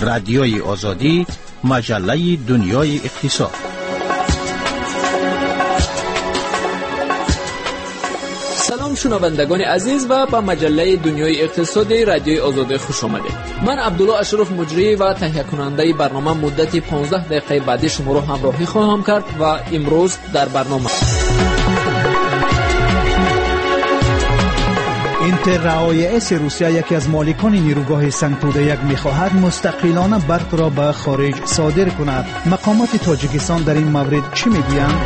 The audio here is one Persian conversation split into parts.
رادیوی آزادی، مجله دنیای اقتصاد. سلام شنوندگان عزیز و به مجله دنیای اقتصادی رادیوی آزادی خوش آمدید. من عبدالله اشرف مجری و تهیه کننده برنامه مدت 15 دقیقه بعدی شما را همراهی خواهم کرد و امروز در برنامه اینتر رعایس روسیه یکی از مالکان نیروگاه سنگتوده یک می‌خواهد مستقلانه برق را به خارج صادر کند. مقامات تاجیکستان در این مورد چی میگویند؟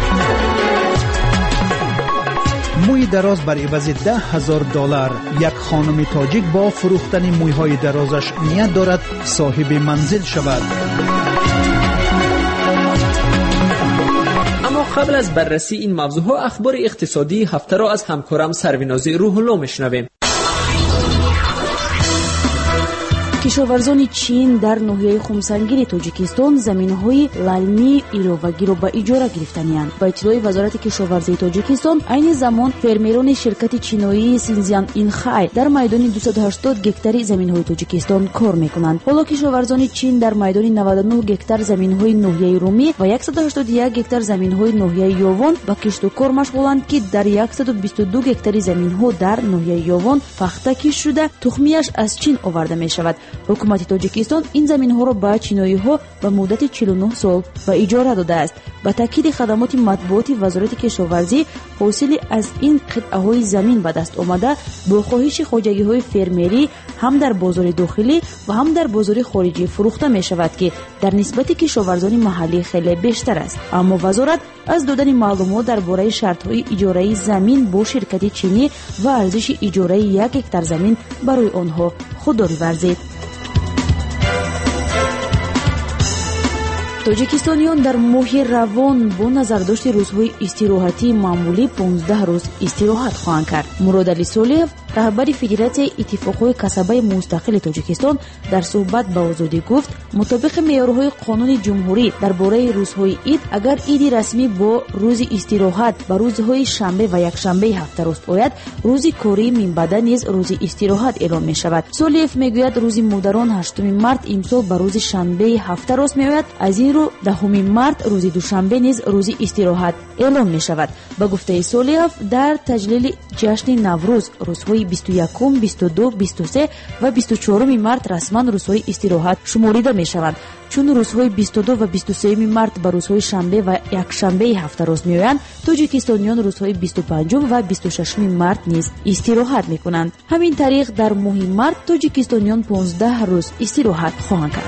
موی دراز بر عوض $10,000. یک خانم تاجیک با فروختن مویهای درازش نیت دارد صاحب منزل شود. اما قبل از بررسی این موضوعها اخبار اقتصادی هفته را از همکارم سرویناز روح الله میشنویم. کشاورزان چین در ناحیه خمسنگیر تاجیکستان زمین‌های لالمی ایروواگی را به اجاره گرفتند. با اطلاع وزارت کشاورزی تاجیکستان، عین زمان فرمیران شرکت چینایی سینزیان اینخای در میدان 280 گکتاری زمین‌های تاجیکستان کار می‌کنند. حالا کشاورزان چین در میدان 99 گکتار زمین‌های ناحیه رومی و 181 گکتار زمین‌های ناحیه یوون با کشت و کار مشغولند که در 122 گکتاری زمین‌ها در ناحیه یوون فخته کش شده تخمیش از چین آورده می‌شود. حکومت تاجیکستان این زمین‌ها را به چینایی‌ها به مدت 49 سال به اجاره داده است. با تاکید خدمات مطبوعاتی وزارت کشاورزی، حاصل از این قطعه‌های زمین به دست آمده با خواهش خواجگی‌های فرمیری هم در بازار داخلی و هم در بازار خارجی فروخته می‌شود که در نسبت کشاورزان محلی خیلی بیشتر است. اما وزارت از دادن معلومات درباره شرط‌های اجاره زمین با شرکت چینی و ارزش اجاره 1 هکتار زمین برای آنها خودداری ورزید. تاجیکستانیان در ماه روان با نظرداشت روزهای استراحتی معمولی 15 روز استراحت خواهند کرد. مراد علی سولیف، رهبر فدراسیون اتفاقهای کسبه مستقل تاجیکستان، در صحبت با آزادی گفت مطابق معیارهای قانون جمهوری درباره روزهای عید، اگر عید رسمی با روز استراحت به روزهای شنبه و یکشنبه هفته راست آید، روز کاری من بعد نیز روز استراحت اعلام می شود. سولیف میگوید روز مادران 8 مارت امسال به روز شنبه هفته راست می آید، از این رو 10 مارت روز دوشنبه نیز روز استراحت اعلام می شود. با گفته سولیف، در تجلیل جشن نوروز روزهای 21، 22، 23 و 24 مارت رسما روزهای استراحت شمرده می شوند. چون روزهای 22 و 23 مارت به روزهای شنبه و یکشنبه هفته راست می آیند، تاجیکستانیان روزهای 25 و 26 مارت نیز استراحت می کنند. همین طریق در ماه مارت تاجیکستانیان 15 روز استراحت خواهند کرد.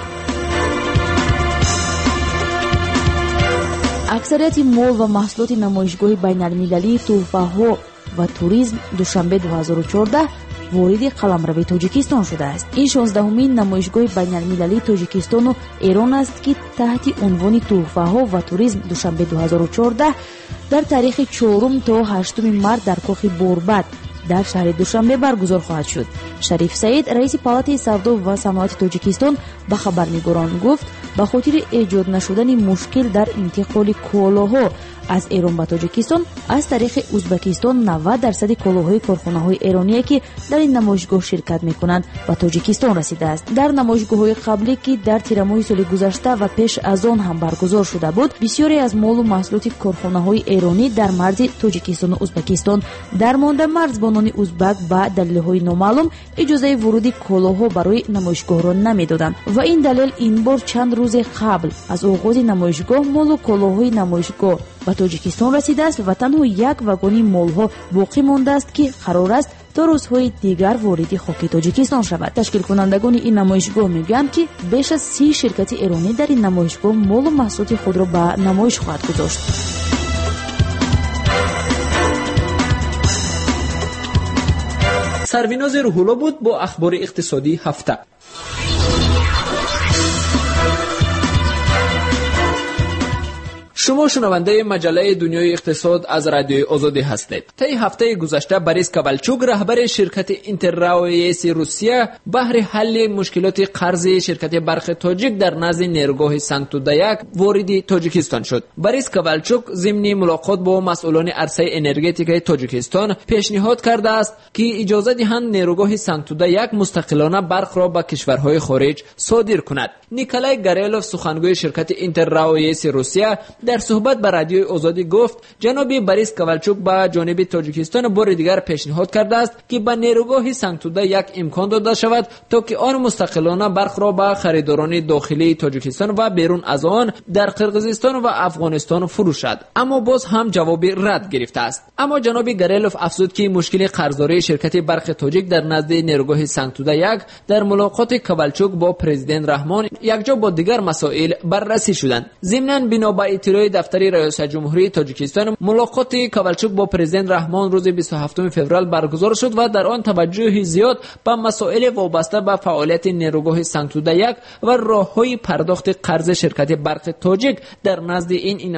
اکثریت مول و محصولات نمایشگاه بین‌المللی تحفه‌ها و توریسم دوشنبه 2014 وارد قلمرو تاجیکستان شده است. این 16مین نمایشگاه بین‌المللی تاجیکستان و ایران است که تحت عنوان تحفه‌ها و توریسم دوشنبه 2014 در تاریخ 4 تا 8 مارت در کاخ بوربت در شهر دوشنبه برگزار خواهد شد. شریف سعید، رئیس پالات سودا و صنعت تاجیکستان، به خبرنگاران گفت به خاطر ایجاد نشدن مشکل در انتقال کالاها از ایران به تاجیکستان از طریق ازبکستان 90% کالاهای کارخانه‌های ایرانی که در این نمایشگاه شرکت می‌کنند به تاجیکستان رسیده است. در نمایشگاه‌های قبلی که در تیر ماه سال گذشته و پیش از آن هم برگزار شده بود، بسیاری از مال و محصولات کارخانه‌های ایرانی در مرز تاجیکستان و ازبکستان در مانده مرزبانان ازبک به دلایل نامعلوم اجازه ورود کالاها برای نمایشگاه را نمی‌دادند و این دلیل این بار چند روز قبل از آغاز نمایشگاه مال و کالاهای نمایشگاه به تاجیکستان رسیده است و تنها یک واگن مال‌ها باقی مانده است که قرار است تا روزهای دیگر وارد خاک تاجیکستان شود. تشکیل کنندگان این نمایشگاه میگویند که بیش از 30 شرکت ایرانی در این نمایشگاه مال و محصولات خود را به نمایش خواهد گذاشت. سرویناز روح الله بود با اخبار اقتصادی هفته. شما شنونده مجله دنیای اقتصاد از رادیوی آزادی هستید. طی هفته گذشته بوریس کوالچوک رهبر شرکت اینترراو روسیه بهر حل مشکلات قرض شرکت برق تاجیک در نزد نیروگاه سنت تودایک وارد تاجیکستان شد. بوریس کوالچوک ضمن ملاقات با مسئولان عرصه انرژتیک تاجیکستان پیشنهاد کرده است که اجازه دهند نیروگاه سنت تودایک مستقلانه برق را به کشورهای خارج صادر کند. نیکولای گاریلوف سخنگوی شرکت اینترراو روسیه در صحبت با رادیوی آزادی گفت جناب بوریس کوالچوک با جانب تاجیکستان بار دیگر پیشنهاد کرده است که به نیروگاه سنت تودایک امکان داده شود تا که آن مستقلانه برق را به خریداران داخلی تاجیکستان و بیرون از آن در قرقیزستان و افغانستان فروشد، اما باز هم جواب رد گرفته است. اما جناب گاریلوف افزود که مشکل قرضداری شرکت برق تاجیک در نزد نیروگاه سنت تودایک در ملاقات کوالچوک با پرزیدنت رحمان یکجا با دیگر مسائل بررسی شدند. ضمناً بنا به اطلاع دفتر رئیس جمهوری تاجیکستان ملاقات کوالچوک با پرزیدنت رحمان روز 27 فوریه برگزار شد و در آن توجه زیاد به مسائل وابسته به فعالیت نیروگاه سنت تودایک و راههای پرداخت قرض شرکت برق تاجیک در نزد این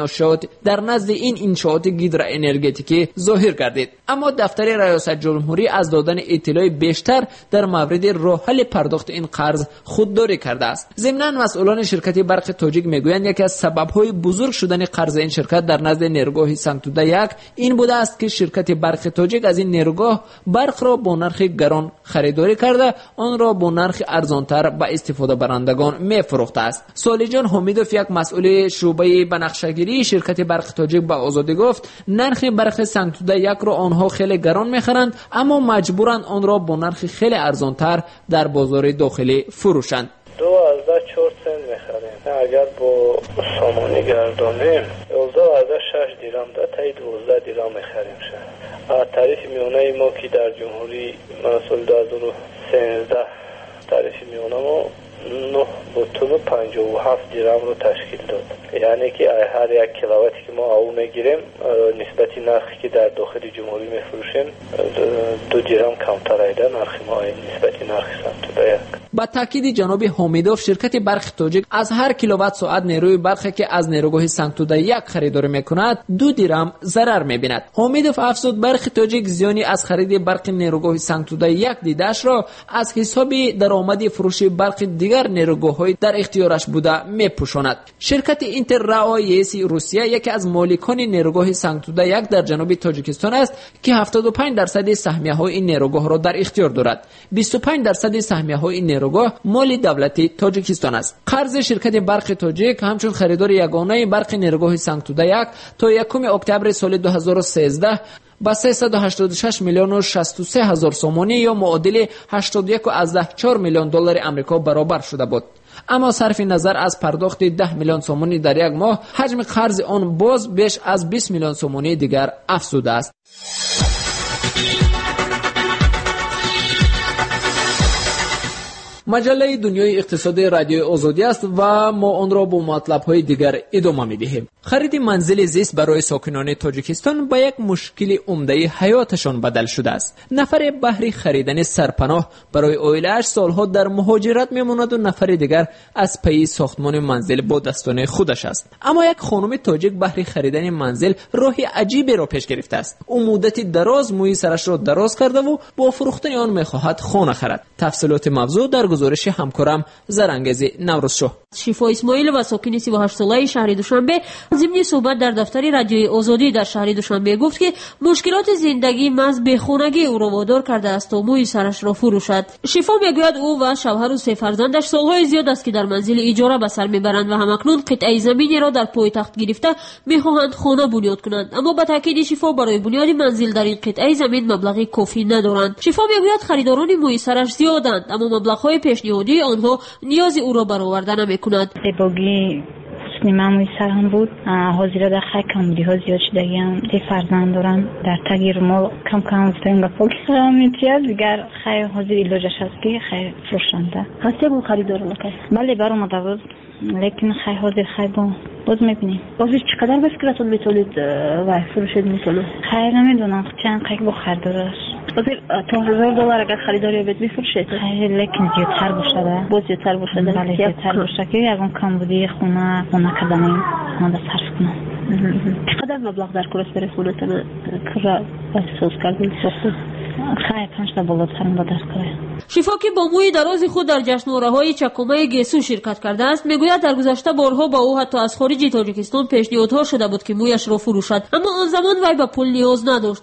انشاءات گیدروانرژتیکی ظاهر گردید. اما دفتر رئیس جمهوری از دادن اطلاع بیشتر در مورد راه حل پرداخت این قرض خودداری کرده است. ضمناً مسئولان شرکت برق تاجیک میگویند یکی از سبب‌های بزرگ شدن قرض این شرکت در نزد نیروگاه سنت تودایک این بوده است که شرکت برق تاجیک از این نیروگاه برق را با نرخ گران خریداری کرده آن را با نرخ ارزانتر به استفاده برندگان میفروخته است. سالیجان حمیدوف یک مسئول شعبه بنفشه‌گیری شرکت برق تاجیک به آزادی گفت نرخ برق سنت تودایک را آنها خیلی گران میخرند اما مجبورند آن را با نرخ خیلی ارزانتر در بازار داخلی فروشند. 12 سنت میخریم. اگر با سامانی گردانیم 12.6 دیرام تا 12 دیرام میخریم شد. تعریف میانه ما که در جمهوری سال 2013 تعریف میانه ما 9.57 دیرام رو تشکیل داد. یعنی که هر یک کیلوواتی که ما او میگیریم نسبت نرخی که در داخل جمهوری میفروشیم 2 دیرام کمتر ایده نرخ ما نسبت نرخ سنت تودایک. با تاکید جناب حمیدوف شرکت برق تاجیک از هر کیلووات ساعت نیروی برقی که از نیروگاه سنت تودایک خریداری میکند 2 دیرام ضرر میبیند. حمیدوف افزود برق تاجیک زیانی از خرید برق نیروگاه سنت تودایک دیدش را از حساب درآمد فروش برق دیگر نیروگاه‌های در اختیارش بوده میپوشاند. شرکت اینترراو روسیه یکی از مالکان نیروگاه سنت تودایک در جنوب تاجیکستان است که 75% سهمیه‌های این نیروگاه را در اختیار دارد. 25% سهمیه‌های این نیروگاه مال دولتی تاجیکستان است. قرض شرکت برق تاجیک همچون خریدار یگانه برق نیروگاه سنت تودایک تا 1 اکتبر سال 2013 با 386 میلیون و 63 هزار سومانی یا معادل 81.4 میلیون دلار آمریکا برابر شده بود. اما صرف نظر از پرداخت 10 میلیون سومانی در یک ماه حجم قرض آن باز بیش از 20 میلیون سومانی دیگر افزوده است. مجله دنیای اقتصاد رادیوی آزادی است و ما آن را با مطلب‌های دیگر ادامه می‌دهیم. خرید منزل زیست برای ساکنان تاجیکستان به یک مشکل عمده حیاتشان بدل شده است. نفر بهر خریدن سرپناه برای عائله‌اش سالها در مهاجرت می‌ماند و نفر دیگر از پی ساختمان منزل با دستان خودش است. اما یک خانم تاجیک بهر خریدن منزل راهی عجیبی را پیش گرفته است. او مدتی دراز موی سرش را دراز کرده و با فروختن آن می‌خواهد خانه خرد. تفصیلات موضوع در گزارش همکارم زرانگیز نوروزشاه. شفا اسماعیل و ساکن 38 ساله شهر دوشنبه ضمن صحبت در دفتر رادیوی آزادی در شهر دوشنبه گفت که مشکلات زندگی محض به خونگی او را وادار کرده است تا موی سرش را فروشد. شفا میگوید او و شوهر و 3 فرزندش سالهای زیاد است که در منزل اجاره به سر میبرند و همکنون قطعه زمینی را در پایتخت گرفته میخواهند خانه بنیاد کنند، اما به تاکید شفا برای بنیاد منزل در این قطعه زمین مبلغی کافی ندارند. شفا میگوید خریداران موی سرش زیادند اما مبلغ‌های پیشنهادی آنها نیاز او را برآورده نمی‌کند. باقی من موی سرم بود حاضر در خیلی کمبودی ها زیاد شدگیم 3 فرزند دارم در تغییر ما کم افتاریم به پاکی میتیاز دیگر خیلی حاضر ایلاجش هست که خیلی فروشنده هسته بود خریدار لکه بله برام مدوز لیکن خیلی حاضر خیلی باز میبینیم بازش چقدر بفکرتون میتونید و فروشید میتونه خیلی نمیدونم چند قیق با خریدارش بازی تا $1000 اگر خریداری بید میفروشید خیلی لیکن زیادتر باشده باز زیادتر باشده بله زیادتر باشه که یکم کم بودی خونه کردنیم خونه صرف کنم چقدر مبلغ در کورس برسونتن کجا احساس کردین سخت خیلی 5 تا بالاترم با دست کنه. شفا که با موی دراز خود در جشنواره‌های چکمه گیسو شرکت کرده است میگوید در گذشته بارها با او حتی از خارج تاجیکستان پیشنهادها شده بود که مویش را فروشد، اما آن زمان وی به پول نیاز نداشت.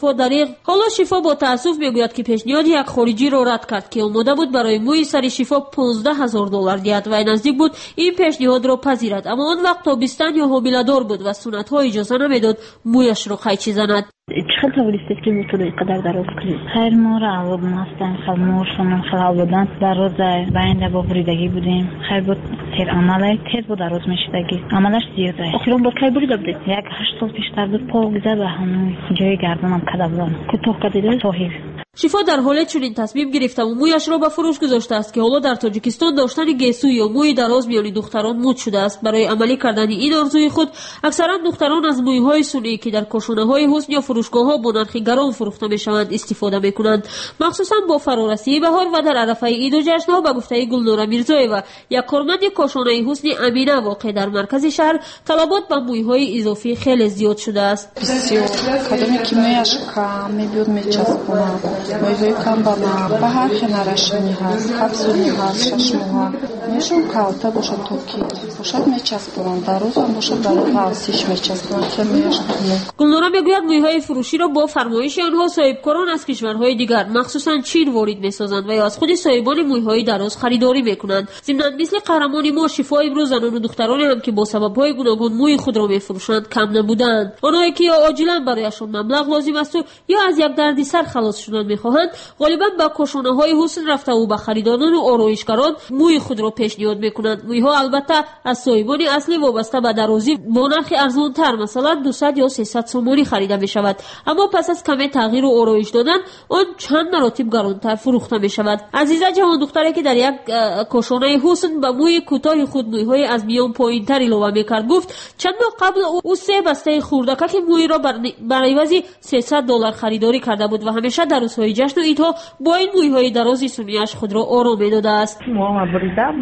حالا شفا با تأسف میگوید که پیشنهاد یک خارجی را رد کرد که آماده بود برای موی سر شفا $15,000 دهد و نزدیک بود این پیشنهاد را پذیرد، اما آن وقت تابستان یا حامله‌دار بود و سنت‌ها اجازه نمیداد مویش را قیچی زند. چقدر تولیستید که میتونه اینقدر دراز کنید؟ خیر ما را عوض ماستن خلموشون خلال بودن دراز باینده با بریدگی بودیم. خیر بود تیر عمله تیر بود دراز میشدگی عملش زیاده. آخرون با کی بریده بودید؟ 8 سال پیشتر بود پاگزه به همون جای گردنم کده بودم کوتاه کدیده توهیر. شفا در حال چنین تصمیم گرفته و مویش را به فروش گذاشته است که حالا در تاجیکستان داشتن گیسو یا موی دراز میان دختران مد شده است. برای عملی کردن این آرزوی خود اکثرا دختران از مویهای سنی که در کاشانه‌های حسن یا فروشگاه‌ها با نرخ گران فروخته میشوند استفاده میکنند. مخصوصا با فرارسی بهار و در عرفه عید و جشن‌ها به گفته گلنور میرزایeva یک کارمند کاشانه حسن امینه واقع در مرکز شهر طلبات به مویهای اضافی خیلی زیاد شده است. بسیار کدومی که مویش کم میبود میچسبونه مویهای کم به هر خنرشمی هست کپسولی هست ششموها میشون کالته باشد توکی باشد میچسبونن در روز هم باشد برای پاسیش میچسبونن که مویش کمه. گلنور میگوید مویهای فروشی را با فرمایش آنها صاحبکاران از کشورهای دیگر مخصوصا چین وارد میسازند و یا از خود صاحبان مویهای دراز خریداری میکنند. ضمن مثل قهرمان ما شفا امروز زنان و دخترانی هم که با سببهای گوناگون موی خود را میفروشند کم نبودند. آنهایی که یا عاجلا برایشان مبلغ لازم است یا از یک دردسر خلاص شدن میخواهند غالبا با کاشانه‌های حسن رفته و به خریداران و آرایشگران موی خود را پیشنهاد میکنند. مویها البته از صاحبان اصلی وابسته به درازی با نرخ ارزانتر مثلا 200 یا 300 سومانی خریده میشود، اما پس از کمی تغییر و آرایش دادن آن چند مراتب گرانتر فروخته میشود. عزیزه جوان دختری که در یک کاشانه حسن به موی کوتاه خود مویهای از میان پایینتر علاوه میکرد گفت چند ماه قبل او 3 بسته خوردکک موی را برای عوض $300 خریداری کرده بود و همیشه در روزهای جشن و عیدها با این مویهای درازی سنیش خود را آرام میداده است. ما بریدم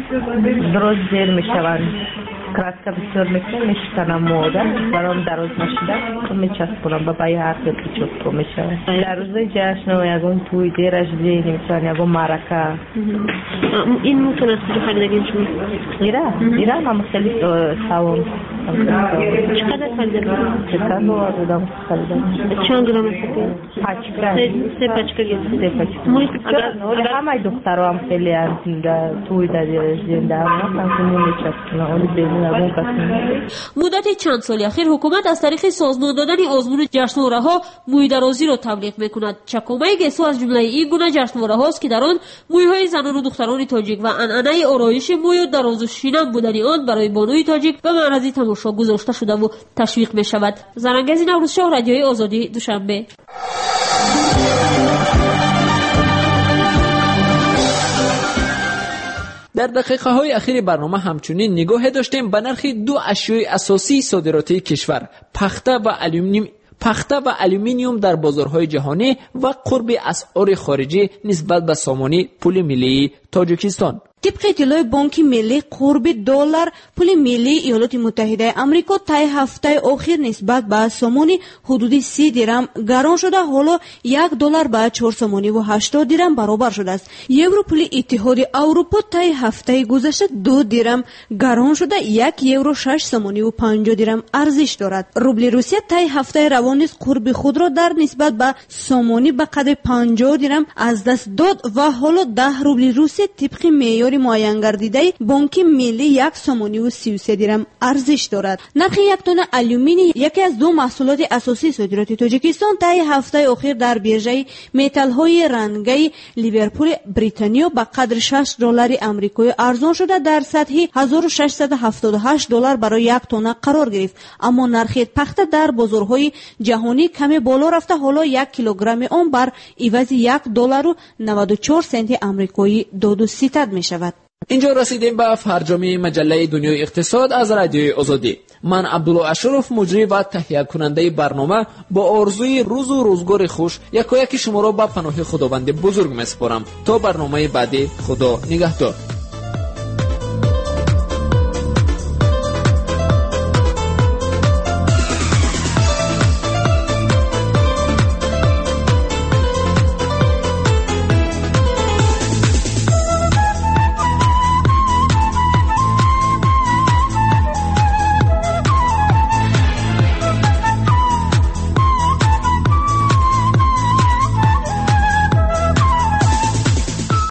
دراز زیر میشوند کراتکا بسیار میکنم میشکنم موده برام دراز نشده تو میچسبونم با بای هر که چطور میشه در روز جشن و یکون توی دیرش زیر میشون یکون معرکه این موتون از کجا خریدگیم شما؟ ایران هم خیلی سوام. چقدر خریدگیم؟ چقدر بودم خریدم. چند گرام هستی؟ 5 گرام. 3 پاچکه گرفت. همه دختر هم خیلی توی در زنده هم میچسبونم. مدت چند سال اخیر حکومت از طریق سازمان دادن آزمون جشنواره‌ها موی درازی را تبلیغ می‌کند. چکمه گیسو از جمله این گونه جشنواره‌هاست که در آن موی‌های زنان و دختران تاجیک و عنعنه آرایش موی و دراز و شینم بودن آن برای بانوی تاجیک به معرض تماشا گذاشته شده و تشویق می‌شود. زرنگز نوروزشاه رادیوی آزادی دوشنبه. در دقیقه های اخیر برنامه همچنین نگاه داشتیم به نرخ 2 اشیاء اساسی صادراتی کشور پخته و الومینیوم در بازارهای جهانی و قرب اسعار خارجی نسبت به سامانه پول ملی تاجیکستان. طبق اطلاع بانک ملی قرب دلار پول ملی ایالات متحده آمریکا طی هفته اخیر نسبت به سوم حدود 30 درم گران شده. حالا $1 به 4 سومانی و 80 درم برابر شده است. یورو پول اتحاد اروپا طی هفته گذشته 2 درم گران شده. 1 یورو 6 سومانی و 50 درم ارزش دارد. روبل روسیه طی هفته روان نیز قرب خود را در نسبت به سومانی به قدر 50 درم از دست داد و حالا 10 روبل روسیه طبق معیار معین گردیده بانک ملی 1 سومانی و 33 درم ارزش دارد. نرخ 1 تن الومینی یکی از 2 محصولات اساسی صادرات تاجیکستان طی هفته اخیر در بیرژه متال های رنگی لیورپول بریتانیا به قدر $6 آمریکایی ارزان شده در سطح $1678 برای 1 تن قرار گرفت، اما نرخ پخته در بازارهای جهانی کمی بالا رفته. حالا 1 کیلوگرم آن بر عوض $1.94 آمریکایی داد و ستد می شود. اینجا رسیدیم به فرجام مجله دنیای اقتصاد از رادیوی آزادی. من عبدالله اشرف مجری و تهیه کننده برنامه با آرزوی روز و روزگار خوش یکایک شما را به پناه خداوند بزرگ میسپارم. تا برنامه بعدی، خدا نگهدار.